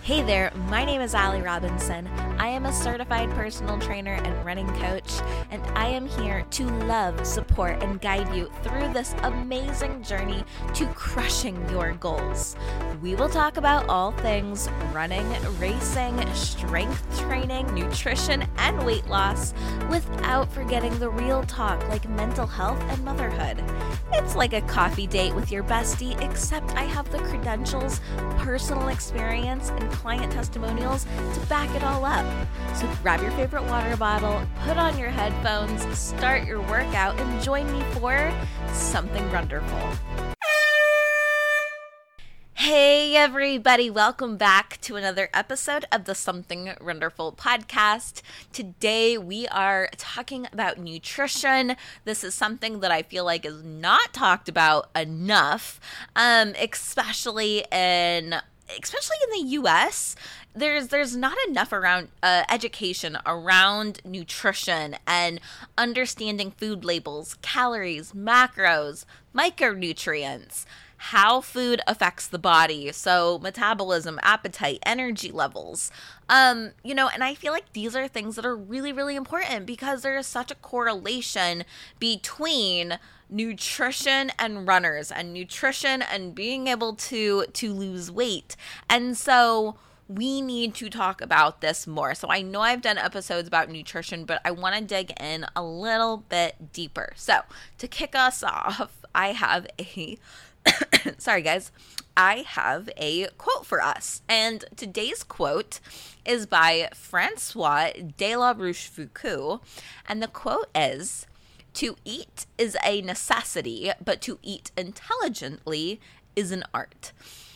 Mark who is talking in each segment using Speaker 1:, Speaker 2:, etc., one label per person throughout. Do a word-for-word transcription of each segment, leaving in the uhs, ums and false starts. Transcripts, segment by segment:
Speaker 1: Hey there, my name is Allie Robinson. I am a certified personal trainer and running coach, and I am here to love, support, and guide you through this amazing journey to crushing your goals. We will talk about all things running, racing, strength training, nutrition, and weight loss without forgetting the real talk like mental health and motherhood. It's like a coffee date with your bestie, except I have the credentials, personal experience, and client testimonials to back it all up. So grab your favorite water bottle, put on your headphones, start your workout, and join me for Something Wonderful. Hey everybody, welcome back to another episode of the Something Wonderful podcast. Today we are talking about nutrition. This is something that I feel like is not talked about enough, um, especially in especially in the U S. There's there's not enough around uh, education around nutrition and understanding food labels, calories, macros, micronutrients, how food affects the body, so metabolism, appetite, energy levels. Um, you know, and I feel like these are things that are really, really important because there is such a correlation between nutrition and runners and nutrition and being able to to lose weight. And so we need to talk about this more. So I know I've done episodes about nutrition, but I want to dig in a little bit deeper. So to kick us off, I have a sorry guys, I have a quote for us. And today's quote is by Francois de la Rochefoucauld. And the quote is, "To eat is a necessity, but to eat intelligently is an art."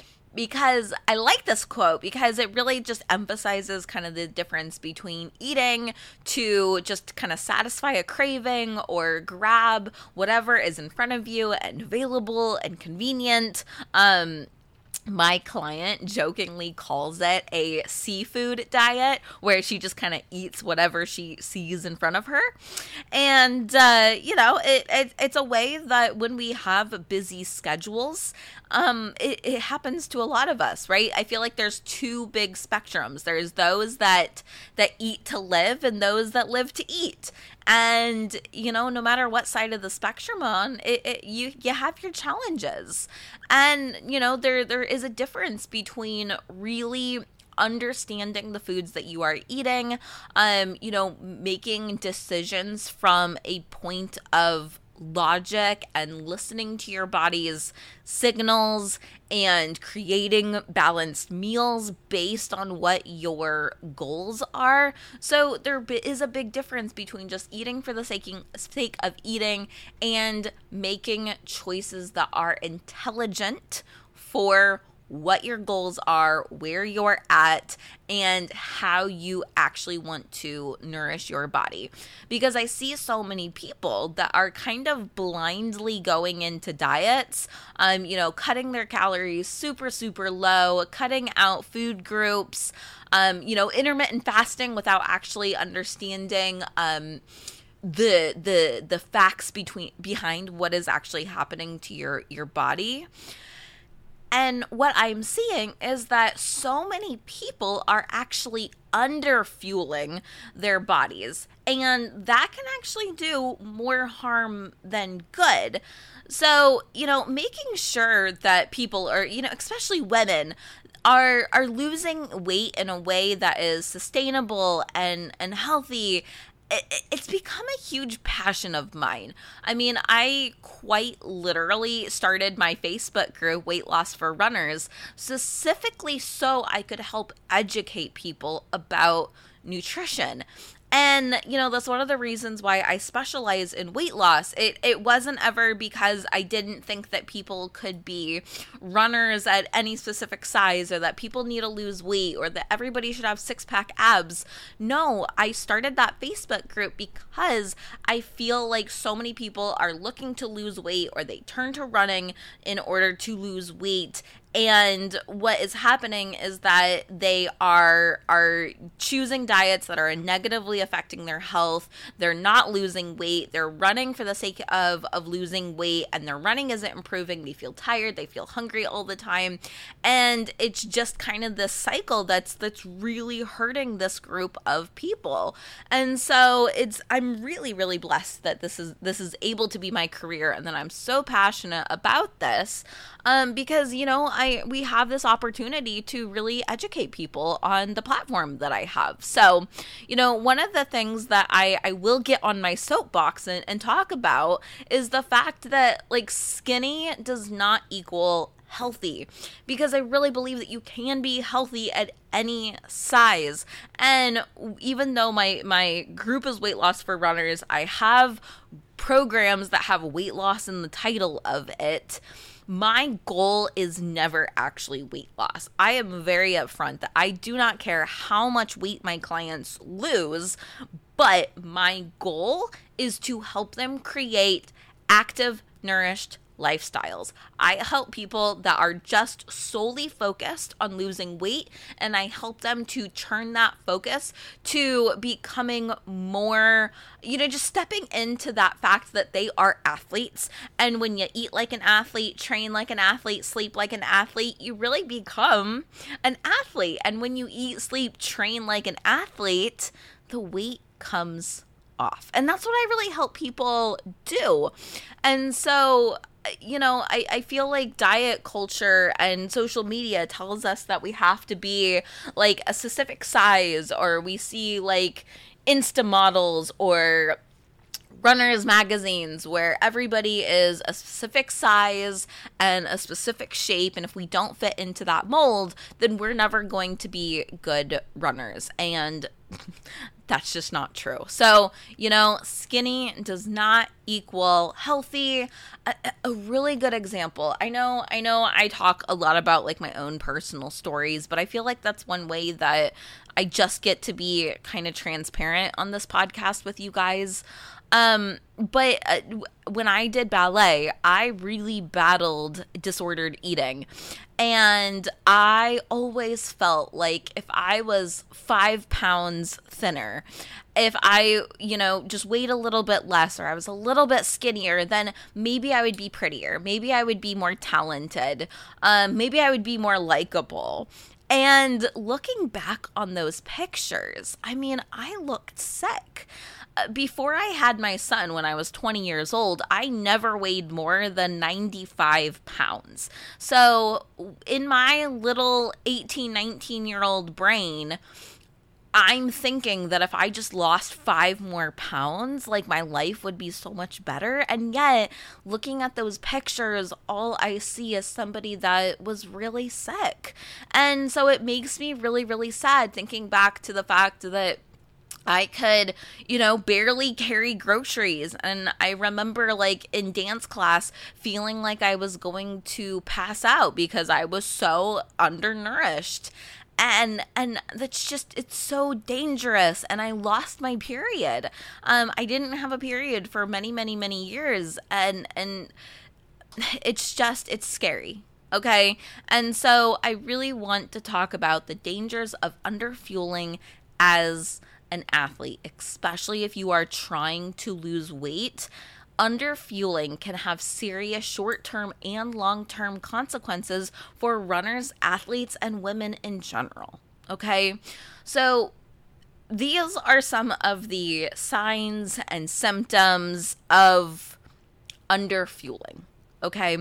Speaker 1: Because I like this quote because it really just emphasizes kind of the difference between eating to just kind of satisfy a craving or grab whatever is in front of you and available and convenient. Um, My client jokingly calls it a seafood diet where she just kind of eats whatever she sees in front of her. And, uh, you know, it, it it's a way that when we have busy schedules, um, it, it happens to a lot of us, right? I feel like there's two big spectrums. There's those that, that eat to live and those that live to eat. And, you know, no matter what side of the spectrum on, it, it, you you have your challenges. And, you know, there there is a difference between really understanding the foods that you are eating, um, you know, making decisions from a point of logic and listening to your body's signals and creating balanced meals based on what your goals are. So there is a big difference between just eating for the sake of eating and making choices that are intelligent for what your goals are, where you're at, and how you actually want to nourish your body. Because I see so many people that are kind of blindly going into diets, um, you know, cutting their calories super, super low, cutting out food groups, um, you know, intermittent fasting without actually understanding, um, the the the facts between behind what is actually happening to your your body. And what I'm seeing is that so many people are actually under-fueling their bodies, and that can actually do more harm than good. So, you know, making sure that people are, you know, especially women, are are losing weight in a way that is sustainable and, and healthy. It's become a huge passion of mine. I mean, I quite literally started my Facebook group, Weight Loss for Runners, specifically so I could help educate people about nutrition. And, you know, that's one of the reasons why I specialize in weight loss. It it wasn't ever because I didn't think that people could be runners at any specific size or that people need to lose weight or that everybody should have six-pack abs. No, I started that Facebook group because I feel like so many people are looking to lose weight or they turn to running in order to lose weight. And what is happening is that they are are choosing diets that are negatively affecting their health. They're not losing weight. They're running for the sake of, of losing weight, and their running isn't improving. They feel tired. They feel hungry all the time. And it's just kind of this cycle that's that's really hurting this group of people. And so it's I'm really, really blessed that this is this is able to be my career, and that I'm so passionate about this. Um, because, you know, I we have this opportunity to really educate people on the platform that I have. So, you know, one of the things that I, I will get on my soapbox and, and talk about is the fact that, like, skinny does not equal healthy, because I really believe that you can be healthy at any size. And even though my, my group is Weight Loss for Runners, I have programs that have weight loss in the title of it. My goal is never actually weight loss. I am very upfront that I do not care how much weight my clients lose, but my goal is to help them create active, nourished lifestyles. I help people that are just solely focused on losing weight, and I help them to turn that focus to becoming more, you know, just stepping into that fact that they are athletes. And when you eat like an athlete, train like an athlete, sleep like an athlete, you really become an athlete. And when you eat, sleep, train like an athlete, the weight comes off. And that's what I really help people do. And so, you know, I, I feel like diet culture and social media tells us that we have to be like a specific size, or we see like Insta models or runners magazines where everybody is a specific size and a specific shape, and if we don't fit into that mold, then we're never going to be good runners. And that's just not true. So, you know, skinny does not equal healthy. A, a really good example. I know, I know I talk a lot about like my own personal stories, but I feel like that's one way that I just get to be kind of transparent on this podcast with you guys. Um, but uh, when I did ballet, I really battled disordered eating. And I always felt like if I was five pounds thinner, if I, you know, just weighed a little bit less, or I was a little bit skinnier, then maybe I would be prettier. Maybe I would be more talented. Um, maybe I would be more likable. And looking back on those pictures, I mean, I looked sick. Before I had my son, when I was twenty years old, I never weighed more than ninety-five pounds. So in my little eighteen, nineteen year old brain, I'm thinking that if I just lost five more pounds, like my life would be so much better. And yet, looking at those pictures, all I see is somebody that was really sick. And so it makes me really, really sad thinking back to the fact that I could, you know, barely carry groceries. And I remember, like, in dance class feeling like I was going to pass out because I was so undernourished. And and that's just, it's so dangerous. And I lost my period. Um, I didn't have a period for many, many, many years. And and it's just, it's scary. Okay? And so I really want to talk about the dangers of underfueling as an athlete, especially if you are trying to lose weight. Underfueling can have serious short-term and long-term consequences for runners, athletes, and women in general. Okay, so these are some of the signs and symptoms of underfueling. Okay,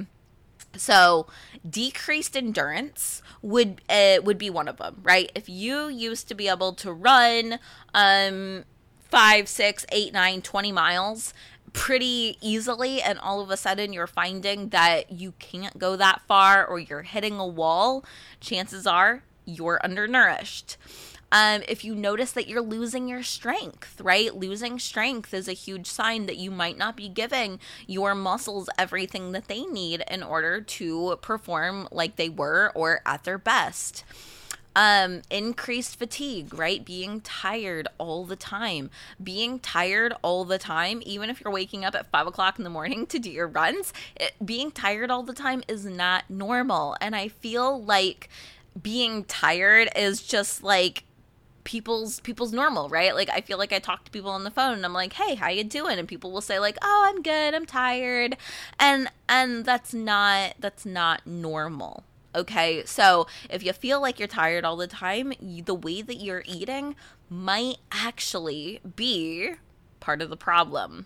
Speaker 1: so decreased endurance would uh, would be one of them, right? If you used to be able to run um five, six, eight, nine, twenty miles pretty easily, and all of a sudden you're finding that you can't go that far, or you're hitting a wall, chances are you're undernourished. Um, if you notice that you're losing your strength, right? Losing strength is a huge sign that you might not be giving your muscles everything that they need in order to perform like they were or at their best. Um, increased fatigue, right? Being tired all the time. Being tired all the time, even if you're waking up at five o'clock in the morning to do your runs, it, being tired all the time is not normal. And I feel like being tired is just like people's people's normal, right? Like I feel like I talk to people on the phone and I'm like, hey, how you doing? And people will say like, oh, I'm good, I'm tired. And and that's not that's not normal. Okay, so if you feel like you're tired all the time, you, the way that you're eating might actually be part of the problem.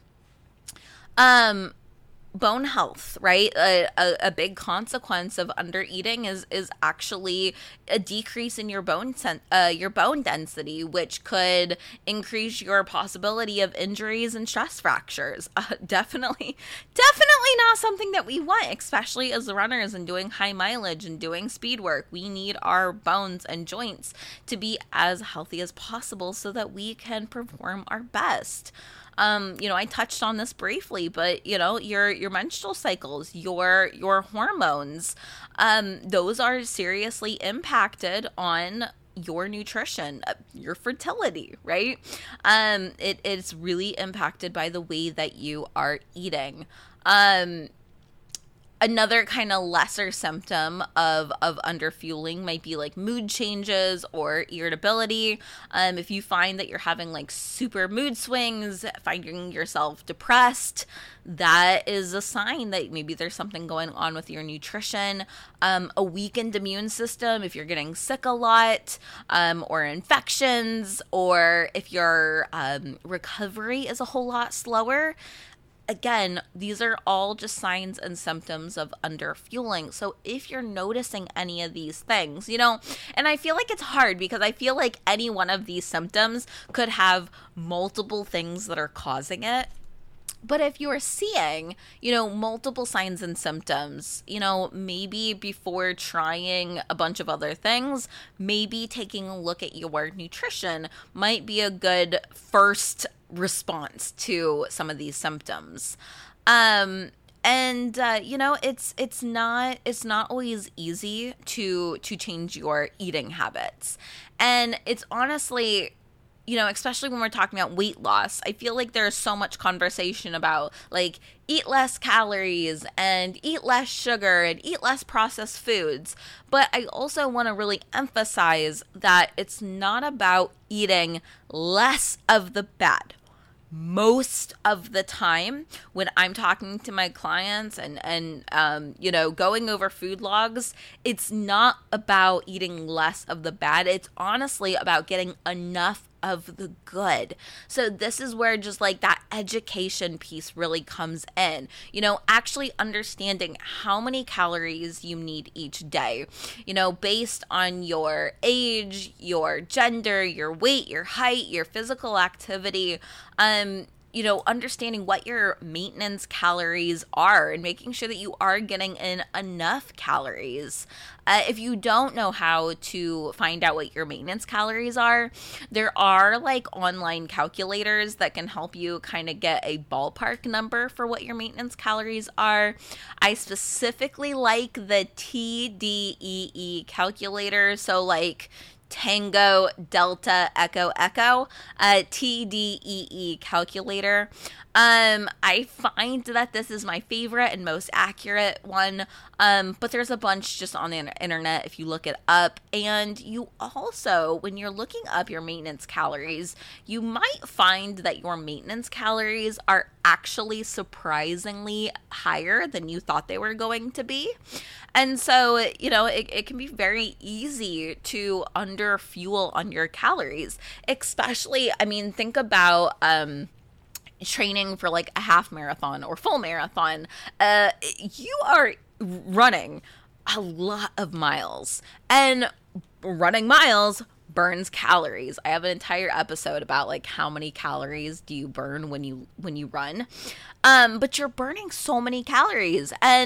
Speaker 1: Um, bone health, right? A, a, a big consequence of under eating is is actually a decrease in your bone sen- uh, your bone density, which could increase your possibility of injuries and stress fractures. Uh, definitely, definitely not something that we want, especially as runners and doing high mileage and doing speed work. We need our bones and joints to be as healthy as possible so that we can perform our best. Um, you know, I touched on this briefly, but you know, your your menstrual cycles, your your hormones, um, those are seriously impacted on your nutrition, uh, your fertility, right? Um, it it's really impacted by the way that you are eating. Um, Another kind of lesser symptom of, of underfueling might be like mood changes or irritability. Um, if you find that you're having like super mood swings, finding yourself depressed, that is a sign that maybe there's something going on with your nutrition. Um, a weakened immune system, if you're getting sick a lot, um, or infections, or if your um, recovery is a whole lot slower. Again, these are all just signs and symptoms of underfueling. So if you're noticing any of these things, you know, and I feel like it's hard because I feel like any one of these symptoms could have multiple things that are causing it. But if you're seeing, you know, multiple signs and symptoms, you know, maybe before trying a bunch of other things, maybe taking a look at your nutrition might be a good first response to some of these symptoms. Um, and uh, you know, it's it's not it's not always easy to to change your eating habits, and it's honestly, you know, especially when we're talking about weight loss, I feel like there's so much conversation about like eat less calories and eat less sugar and eat less processed foods. But I also want to really emphasize that it's not about eating less of the bad. Most of the time when I'm talking to my clients and, and um, you know, going over food logs, it's not about eating less of the bad. It's honestly about getting enough of the good. So this is where just like that education piece really comes in, you know, actually understanding how many calories you need each day, you know, based on your age, your gender, your weight, your height, your physical activity, um, you know, understanding what your maintenance calories are and making sure that you are getting in enough calories. Uh, if you don't know how to find out what your maintenance calories are, there are like online calculators that can help you kind of get a ballpark number for what your maintenance calories are. I specifically like the T D E E calculator. So like Tango, Delta, Echo, Echo, uh, T D E E calculator. Um, I find that this is my favorite and most accurate one, um, but there's a bunch just on the internet if you look it up. And you also, when you're looking up your maintenance calories, you might find that your maintenance calories are actually surprisingly higher than you thought they were going to be. And so, you know, it, it can be very easy to under fuel on your calories, especially, I mean, think about, um, training for like a half marathon or full marathon. Uh, you are running a lot of miles, and running miles burns calories. I have an entire episode about like how many calories do you burn when you when you run. Um, but you're burning so many calories, and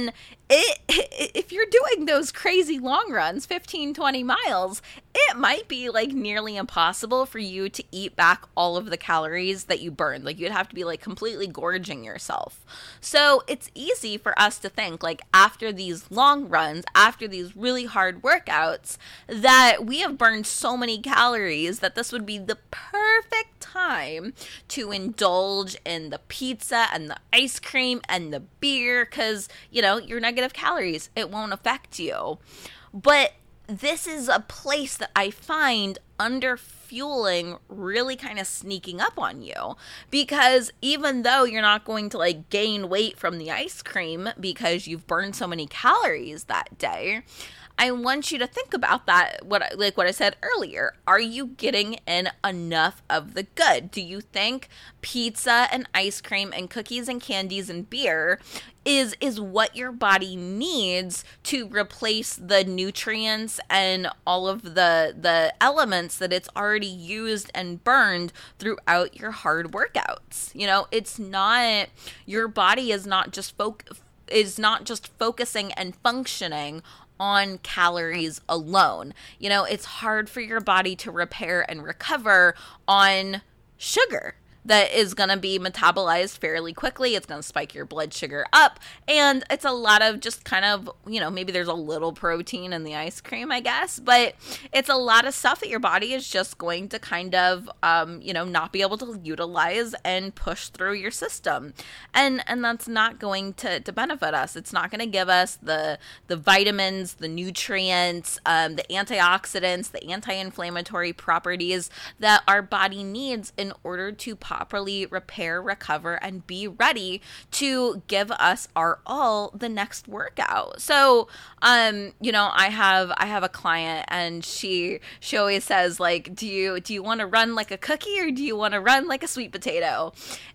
Speaker 1: it, if you're doing those crazy long runs, fifteen, twenty miles, it might be like nearly impossible for you to eat back all of the calories that you burned. Like you'd have to be like completely gorging yourself. So it's easy for us to think like after these long runs, after these really hard workouts, that we have burned so many calories that this would be the perfect time to indulge in the pizza and the ice cream and the beer because, you know, your negative calories, it won't affect you. But this is a place that I find under fueling really kind of sneaking up on you, because even though you're not going to like gain weight from the ice cream because you've burned so many calories that day, I want you to think about that, what like what I said earlier. Are you getting in enough of the good? Do you think pizza and ice cream and cookies and candies and beer is is what your body needs to replace the nutrients and all of the the elements that it's already used and burned throughout your hard workouts? You know, it's not, your body is not just foc is not just focusing and functioning on calories alone. You know, it's hard for your body to repair and recover on sugar that is going to be metabolized fairly quickly. It's going to spike your blood sugar up. And it's a lot of just kind of, you know, maybe there's a little protein in the ice cream, I guess. But it's a lot of stuff that your body is just going to kind of, um, you know, not be able to utilize and push through your system. And and that's not going to, to benefit us. It's not going to give us the, the vitamins, the nutrients, um, the antioxidants, the anti-inflammatory properties that our body needs in order to properly repair, recover, and be ready to give us our all the next workout. So, um, you know, I have I have a client, and she she always says, like, do you do you want to run like a cookie or do you want to run like a sweet potato?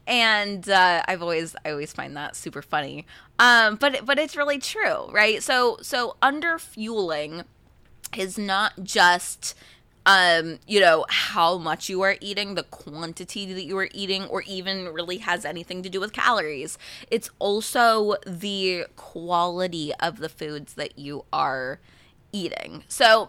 Speaker 1: And uh, I've always I always find that super funny. Um, but but it's really true, right? So so under fueling is not just Um, you know, how much you are eating, the quantity that you are eating, or even really has anything to do with calories. It's also the quality of the foods that you are eating. So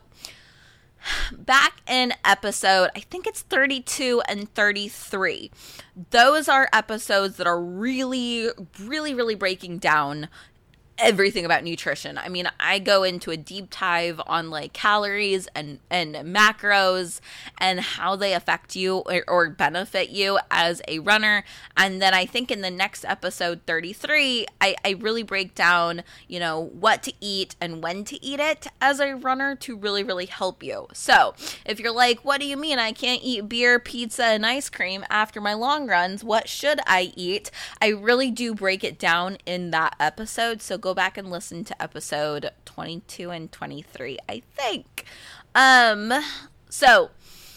Speaker 1: back in episode, I think it's thirty-two and thirty-three, those are episodes that are really, really, really breaking down everything about nutrition. I mean, I go into a deep dive on like calories and, and macros and how they affect you or, or benefit you as a runner. And then I think in the next episode, thirty-three, I, I really break down, you know, what to eat and when to eat it as a runner to really, really help you. So if you're like, what do you mean I can't eat beer, pizza, and ice cream after my long runs? What should I eat? I really do break it down in that episode. So go back and listen to episode twenty-two and twenty-three, I think. Um, so,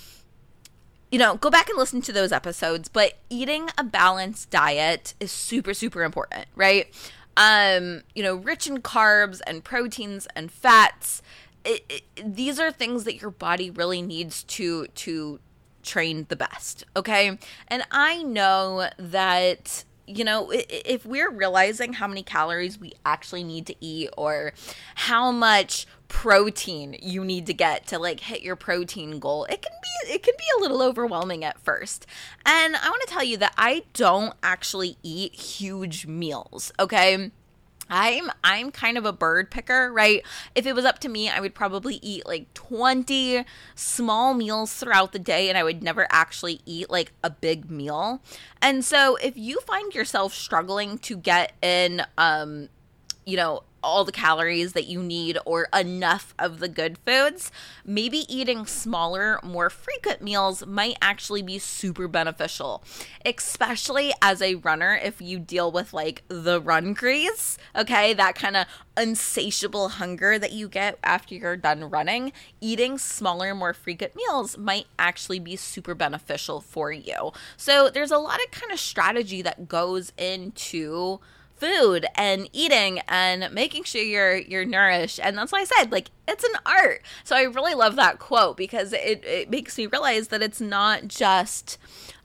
Speaker 1: you know, go back and listen to those episodes, but eating a balanced diet is super, super important, right? Um, you know, rich in carbs and proteins and fats. It, it, these are things that your body really needs to, to train the best, okay? And I know that, you know, if we're realizing how many calories we actually need to eat or how much protein you need to get to like hit your protein goal, it can be it can be a little overwhelming at first. And I want to tell you that I don't actually eat huge meals, okay? I'm I'm kind of a bird picker, right? If it was up to me, I would probably eat like twenty small meals throughout the day, and I would never actually eat like a big meal. And so if you find yourself struggling to get in, um, you know, all the calories that you need or enough of the good foods, maybe eating smaller, more frequent meals might actually be super beneficial, especially as a runner if you deal with like the run grease, okay, that kind of insatiable hunger that you get after you're done running. Eating smaller, more frequent meals might actually be super beneficial for you. So there's a lot of kind of strategy that goes into food and eating and making sure you're you're nourished. And that's why I said, like, it's an art. So I really love that quote because it, it makes me realize that it's not just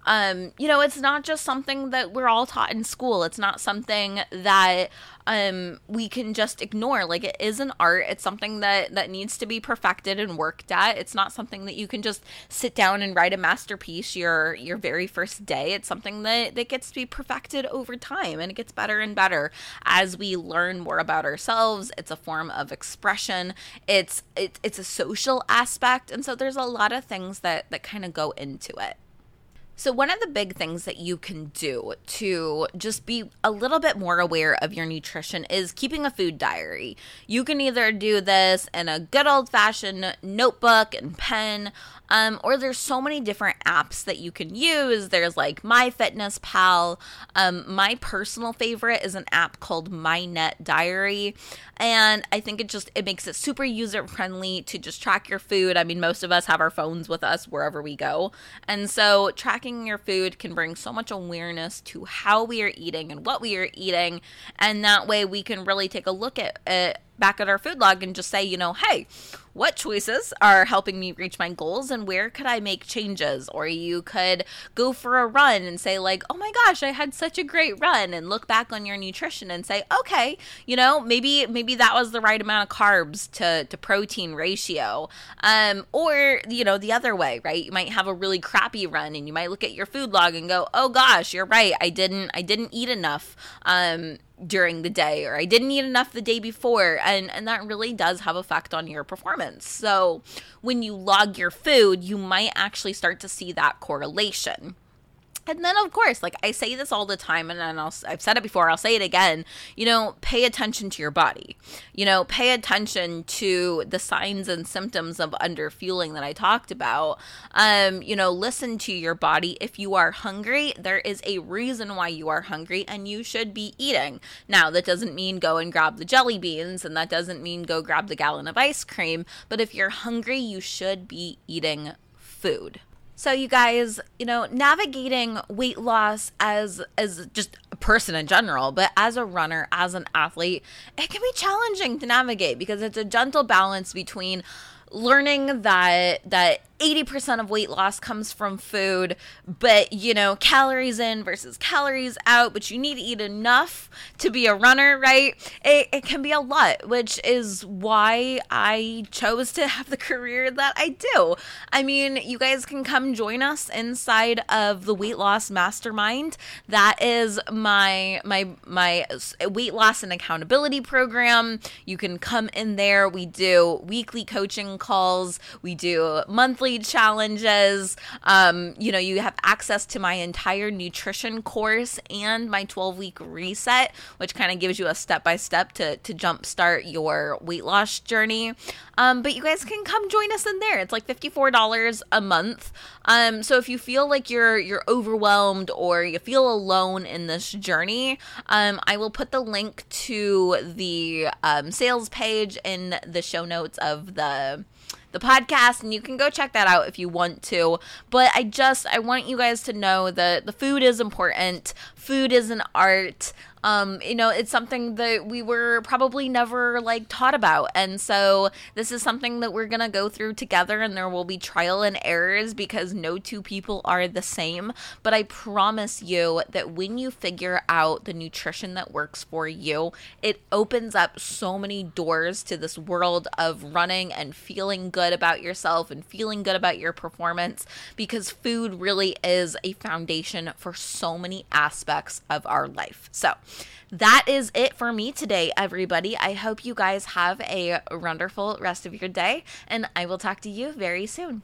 Speaker 1: Um, you know, it's not just something that we're all taught in school. It's not something that um, we can just ignore. Like, it is an art. It's something that, that needs to be perfected and worked at. It's not something that you can just sit down and write a masterpiece your your very first day. It's something that, that gets to be perfected over time, and it gets better and better as we learn more about ourselves. It's a form of expression. It's it, it's a social aspect. And so there's a lot of things that, that kind of go into it. So one of the big things that you can do to just be a little bit more aware of your nutrition is keeping a food diary. You can either do this in a good old-fashioned notebook and pen, um, or there's so many different apps that you can use. There's like MyFitnessPal. Um, my personal favorite is an app called MyNetDiary, and I think it just it makes it super user-friendly to just track your food. I mean, most of us have our phones with us wherever we go, and so tracking your food can bring so much awareness to how we are eating and what we are eating, and that way we can really take a look at it back at our food log and just say, you know, hey, what choices are helping me reach my goals and where could I make changes? Or you could go for a run and say like, oh my gosh, I had such a great run, and look back on your nutrition and say, okay, you know, maybe maybe that was the right amount of carbs to, to protein ratio. Um, or, you know, the other way, right? You might have a really crappy run and you might look at your food log and go, oh gosh, you're right. I didn't I didn't eat enough. Um, during the day, or I didn't eat enough the day before, and and that really does have effect on your performance. So when you log your food, you might actually start to see that correlation. And then, of course, like I say this all the time, and I'll, I've said it before, I'll say it again, you know, pay attention to your body. You know, pay attention to the signs and symptoms of underfueling that I talked about. Um, you know, listen to your body. If you are hungry, there is a reason why you are hungry, and you should be eating. Now, that doesn't mean go and grab the jelly beans, and that doesn't mean go grab the gallon of ice cream. But if you're hungry, you should be eating food. So you guys, you know, navigating weight loss as as just a person in general, but as a runner, as an athlete, it can be challenging to navigate because it's a gentle balance between learning that that eighty percent of weight loss comes from food, but, you know, calories in versus calories out, but you need to eat enough to be a runner, right? It, it can be a lot, which is why I chose to have the career that I do. I mean, you guys can come join us inside of the Weight Loss Mastermind. That is my, my, my weight loss and accountability program. You can come in there. We do weekly coaching calls. We do monthly challenges. Um, you know, you have access to my entire nutrition course and my twelve week reset, which kind of gives you a step-by-step to, to jumpstart your weight loss journey. Um, but you guys can come join us in there. It's like fifty-four dollars a month. Um, so if you feel like you're, you're overwhelmed or you feel alone in this journey, um, I will put the link to the, um, sales page in the show notes of the the podcast, and you can go check that out if you want to. But I just, I want you guys to know that the food is important. Food is an art. Um, you know, it's something that we were probably never like taught about. And so this is something that we're going to go through together, and there will be trial and errors because no two people are the same. But I promise you that when you figure out the nutrition that works for you, it opens up so many doors to this world of running and feeling good about yourself and feeling good about your performance, because food really is a foundation for so many aspects of our life. So that is it for me today, everybody. I hope you guys have a wonderful rest of your day, and I will talk to you very soon.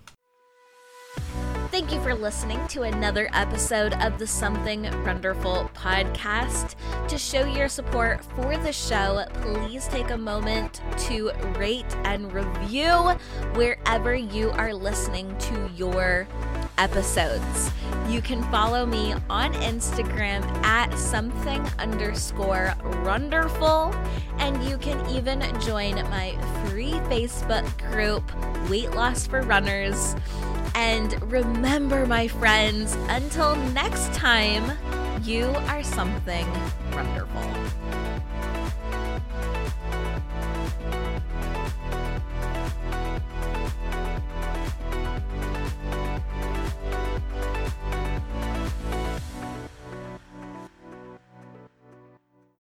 Speaker 1: Thank you for listening to another episode of the Something Wonderful podcast. To show your support for the show, please take a moment to rate and review wherever you are listening to your episodes. You can follow me on Instagram at something underscore wonderful, and you can even join my free Facebook group, Weight Loss for Runners. And remember, my friends, until next time, you are something wonderful.